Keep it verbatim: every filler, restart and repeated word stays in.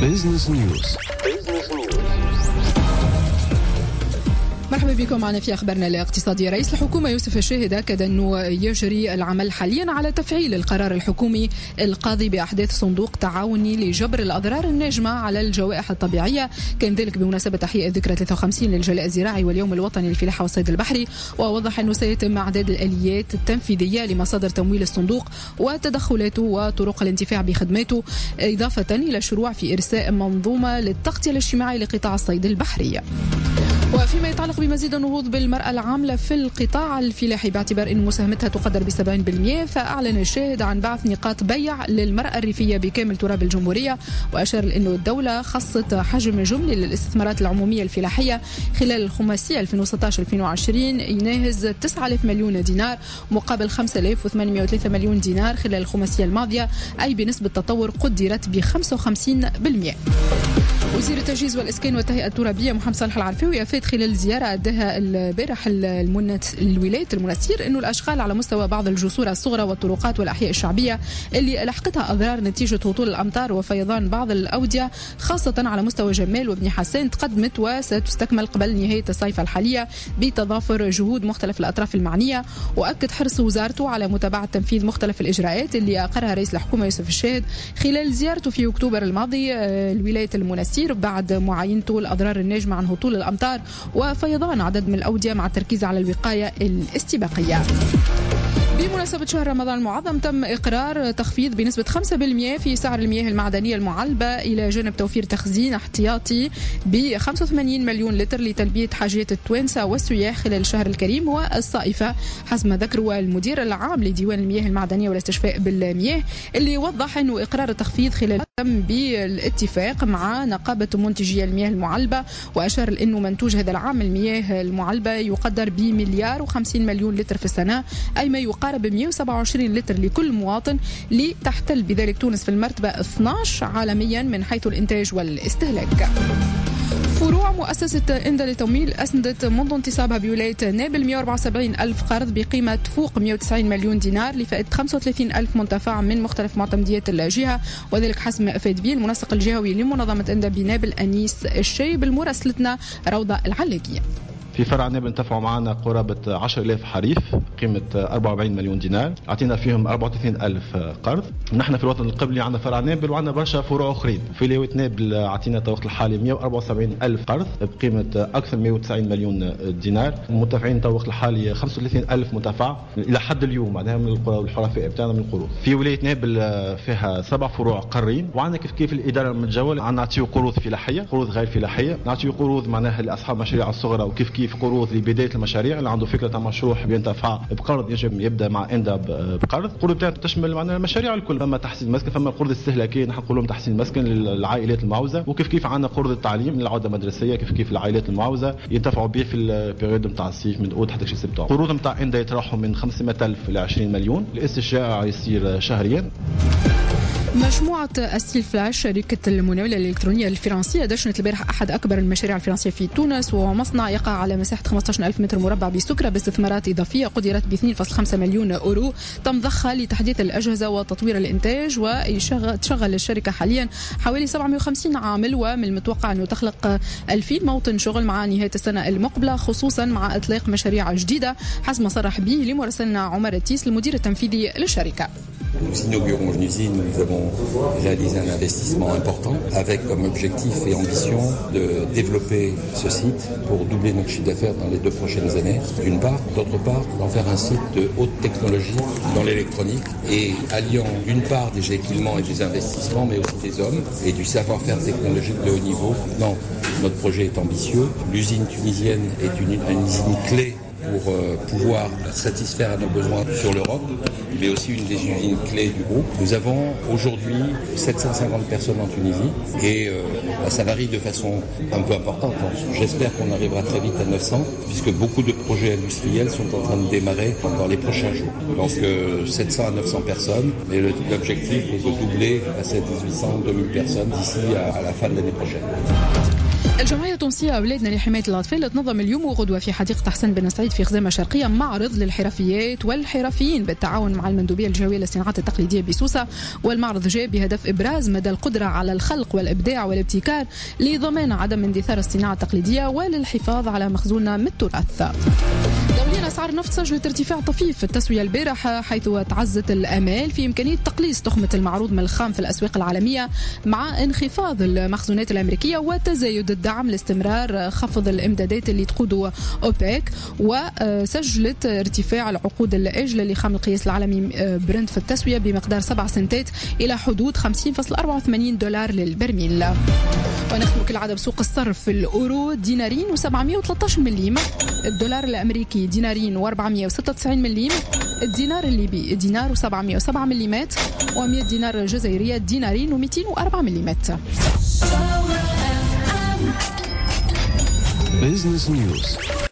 بيزنس نيوز. مرحبا بكم معنا في أخبارنا الاقتصادية. رئيس الحكومة يوسف الشاهد أكد أنه يجري العمل حاليا على تفعيل القرار الحكومي القاضي بأحداث صندوق تعاوني لجبر الأضرار الناجمة على الجوائح الطبيعية، كان ذلك بمناسبة تحقيق الذكرى ثلاثة وخمسين للجلاء الزراعي واليوم الوطني للفلاحة والصيد البحري. ووضح أنه سيتم إعداد الآليات التنفيذية لمصادر تمويل الصندوق وتدخلاته وطرق الانتفاع بخدماته، إضافة إلى الشروع في إرساء منظومة للتغطية الاجتماعي لقطاع الصيد البحري. وفيما يتعلق بمزيد النهوض بالمرأة العاملة في القطاع الفلاحي باعتبار أن مساهمتها تقدر بسبعين بالمئة، فأعلن الشاهد عن بعث نقاط بيع للمرأة الريفية بكامل تراب الجمهورية، وأشار أنه الدولة خصت حجم جملي للاستثمارات العمومية الفلاحية خلال الخماسية ألفين وستة عشر ألفين وعشرين يناهز تسعة آلاف مليون دينار مقابل خمسة آلاف وثمانمئة وثلاثة مليون دينار خلال الخماسية الماضية، أي بنسبة تطور قدرت ب خمسة وخمسين بالمئة. وزير التجهيز والإسكان والتهيئة الترابية محمد صالح العرفاوي أفاد خلال زيارة أداها البارح الولاية المنستير أنه الأشغال على مستوى بعض الجسور الصغرى والطرقات والأحياء الشعبية اللي لحقتها أضرار نتيجة هطول الأمطار وفيضان بعض الأودية خاصة على مستوى جمال وابن حسان تقدمت وستستكمل قبل نهاية الصيف الحالية بتضافر جهود مختلف الأطراف المعنية. وأكد حرص وزارته على متابعة تنفيذ مختلف الإجراءات اللي أقرها رئيس الحكومة يوسف الشاهد خلال زيارته في أكتوبر الماضي الولاية المنستير بعد معاينته الأضرار الناجمة عن هطول الأمطار وفيضان عدد من الأودية مع التركيز على الوقاية الاستباقية. بمناسبة شهر رمضان المعظم تم إقرار تخفيض بنسبة خمسة بالمئة في سعر المياه المعدنية المعلبة إلى جانب توفير تخزين احتياطي ب خمسة وثمانين مليون لتر لتلبية حاجات التوانسة والسياح خلال الشهر الكريم والصائفة، حسب ما ذكروا المدير العام لديوان المياه المعدنية والاستشفاء بالمياه، اللي وضح أنه إقرار التخفيض خلال تم بالاتفاق مع نقابة منتجي المياه المعلبة، وأشار لأنه منتوج هذا العام المياه المعلبة يقدر بمليار وخمسين مليون لتر في السنة، أي ما يقارب ب مئة وسبعة وعشرين لتر لكل مواطن، لتحتل بذلك تونس في المرتبة اثني عشر عالميا من حيث الإنتاج والاستهلاك. فروع مؤسسة إندا للتمويل أسندت منذ انتصابها بولاية نابل مئة وأربعة وسبعين ألف قرض بقيمة فوق مئة وتسعين مليون دينار لفائدة خمسة وثلاثين ألف منتفع من مختلف معتمديات الجهة، وذلك حسب ما أفاد به المنسق الجهوي لمنظمة إندا بنابل أنيس الشايب. المراسلتنا روضة العلاقية. في فرع نابل انتفعوا معنا قرابة عشرة آلاف حريف قيمة أربعة وأربعين مليون دينار، أعطينا فيهم أربعة وثلاثين ألف قرض. نحن في الوطن القبلي عندنا فرع نابل وعندنا برشا فروع أخرين. في ولاية نابل أعطينا الوقت الحالي مئة وأربعة وسبعين ألف قرض بقيمة أكثر من مئة وتسعين مليون دينار، المتفعين الوقت الحالي خمسة وثلاثين ألف متفع إلى حد اليوم، معناها من الحرفاء بتاعنا من القروض. في ولاية نابل فيها سبع فروع قارين، وعندنا كيف كيف الإدارة المتجولة عندنا نعطيو قروض فلاحية، قروض غير فلاحية، نعطيو قروض معناها لأصحاب مشاريع الصغرى، وكيف كيف قروض لبداية المشاريع اللي عنده فكرة مشروع بينتفع بقرض يجب يبدأ مع إندا بقرض. القروض بتاعته تشمل معنا المشاريع الكل، فما تحسين مسكن، فما قروض استهلاكية نحن نقول لهم تحسين مسكن للعائلات المعوزة، وكيف كيف عندنا قروض التعليم للعودة المدرسية، كيف كيف العائلات المعوزة ينتفعوا به في البريود نتاع الصيف من أوت حتى سبتمبر. قروض نتاع إندا يتراوحوا من خمسمئة ألف إلى عشرين مليون، الاستشفاء يصير شهريا. مجموعة ستيل فلاش شركة المناولة الإلكترونية الفرنسية دشنت البارح أحد أكبر المشاريع الفرنسية في تونس، وهو مصنع يقع على مساحة خمسة عشر ألف متر مربع بسكرة باستثمارات إضافية قدرت ب اثنين فاصلة خمسة مليون أورو تم ضخها لتحديث الأجهزة وتطوير الإنتاج. وتشغل الشركة حاليا حوالي سبعمئة وخمسين عامل، ومن المتوقع أنه تخلق ألفين موطن شغل مع نهاية السنة المقبلة، خصوصا مع إطلاق مشاريع جديدة، حسب ما صرح به لمراسلنا عمر التيس المدير التنفيذي للشركة. Nous inaugurons une usine, nous avons réalisé un investissement important avec comme objectif et ambition de développer ce site pour doubler notre chiffre d'affaires dans les deux prochaines années, d'une part. D'autre part, d'en faire un site de haute technologie dans l'électronique et alliant d'une part des équipements et des investissements, mais aussi des hommes et du savoir-faire technologique de haut niveau. Non, notre projet est ambitieux. L'usine tunisienne est une, une usine clé pour euh, pouvoir satisfaire à nos besoins sur l'Europe, mais aussi une des usines clés du groupe. Nous avons aujourd'hui sept cent cinquante personnes en Tunisie et euh, bah, ça varie de façon un peu importante. J'espère qu'on arrivera très vite à neuf cents, puisque beaucoup de projets industriels sont en train de démarrer dans les prochains jours. Donc euh, sept cents à neuf cents personnes, mais le, l'objectif est de doubler à sept mille huit cents, deux mille personnes d'ici à, à la fin de l'année prochaine. الجمعية التونسية أولادنا لحماية الأطفال تنظم اليوم وغدوة في حديقة حسن بن سعيد في في خزامة شرقية معرض للحرفيات والحرفيين بالتعاون مع المندوبية الجوية للصناعات التقليدية بسوسة. والمعرض جاء بهدف إبراز مدى القدرة على الخلق والإبداع والابتكار لضمان عدم اندثار الصناعة التقليدية وللحفاظ على مخزوننا من التراث. دوليا أسعار النفط سجلت ارتفاع طفيف في التسوية البارحة، حيث تعزت الآمال في إمكانية تقليص تخمة المعروض من الخام في الأسواق العالمية مع انخفاض المخزونات الأمريكية وتزايد الدعم لاستمرار خفض الإمدادات اللي تقوده أوبك. وسجلت ارتفاع العقود الآجلة لخام القياس العالمي برنت في التسوية بمقدار سبع سنتات إلى حدود خمسين فاصلة أربعة وثمانين دولار للبرميل. ونختم كالعادة بسوق الصرف. الأورو دينارين وسبعمائة وثلاثة عشر مليم، الدولار الأمريكي دينارين وأربعمائة وستة وتسعين مليم، الدينار الليبي دينار وسبعمائة وسبعة مليمات، ومئة دينار جزائرية دينارين ومئتين وأربعة مليمات. Business News.